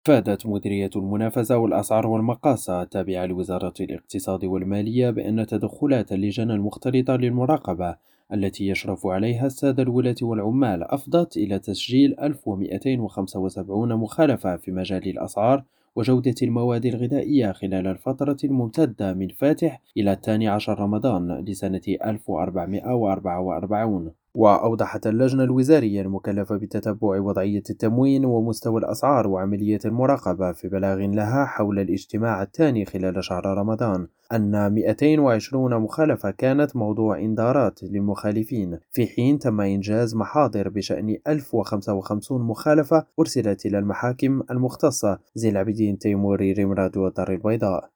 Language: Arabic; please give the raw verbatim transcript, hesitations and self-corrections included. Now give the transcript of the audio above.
أفادت مديرية المنافسة والأسعار والمقاصة التابعة لوزارة الاقتصاد والمالية بأن تدخلات اللجان المختلطة للمراقبة التي يشرف عليها السادة الولاة والعمال أفضت إلى تسجيل ألف ومئتين وخمسة وسبعين مخالفة في مجال الأسعار وجودة المواد الغذائية خلال الفترة الممتدة من فاتح إلى الثاني عشر رمضان لسنة ألف وأربعمائة وأربعة وأربعين. وأوضحت اللجنة الوزارية المكلفة بتتبع وضعية التموين ومستوى الأسعار وعملية المراقبة في بلاغ لها حول الاجتماع الثاني خلال شهر رمضان أن مئتين وعشرين مخالفة كانت موضوع إنذارات للمخالفين، في حين تم إنجاز محاضر بشأن ألف وخمسة وخمسين مخالفة أرسلت إلى المحاكم المختصة زي العابدين تيموري رمراد والدار البيضاء.